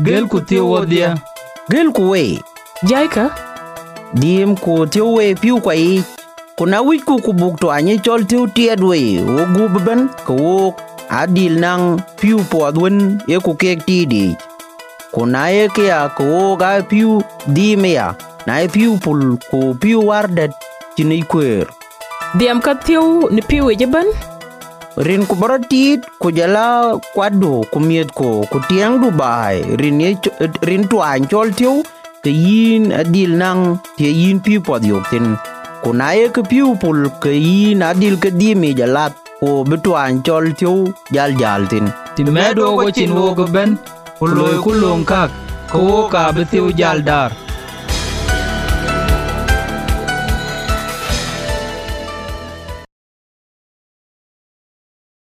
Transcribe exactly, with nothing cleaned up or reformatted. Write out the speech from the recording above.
gel ku tiyo wodia. Gel ku we. Jaika? Dim ku tiyo we piu kwa i. Kuna wiku kubuk to anye chol tiyo tiad we. Wogu beben ka wok adil nang piu po adwen ye ku kek tidi. Kuna ye kya ka wok a piu dim ya. Na ye piu pul ku piu wardet chini kwer. Diam ka tiyo ni piu e jaban? Rin ku baratit ku jala kwado ku miet ko ku tiang Dubai rin ye rin tuan chol tiyo ke yin adil nang te yin piu pod yok tin ku na ye ke piu pul ke yin adil ke di me jalat ku betuan chol tiyo jal jal tin Ti medo ko chin wo ko ben. Kuloy kulong kak. Ko ka betiw jal dar.